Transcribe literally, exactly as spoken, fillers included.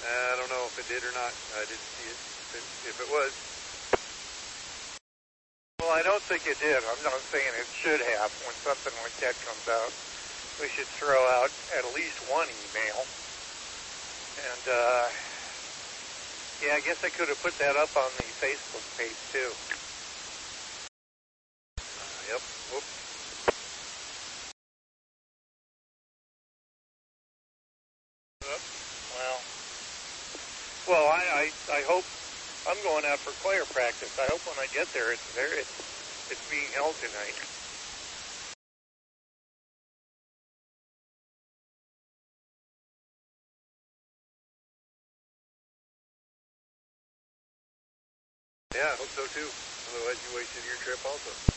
I don't know if it did or not. I didn't see it. If, if it was. Well, I don't think it did. I'm not saying it should have. When something like that comes out, we should throw out at least one email. And, uh, yeah, I guess I could have put that up on the Facebook page, too. Uh, yep. Whoop. Well, well, I, I, I hope I'm going out for choir practice. I hope when I get there, it's there. It's, it's being held tonight. Yeah, I hope so too. Otherwise, you wasted your trip also.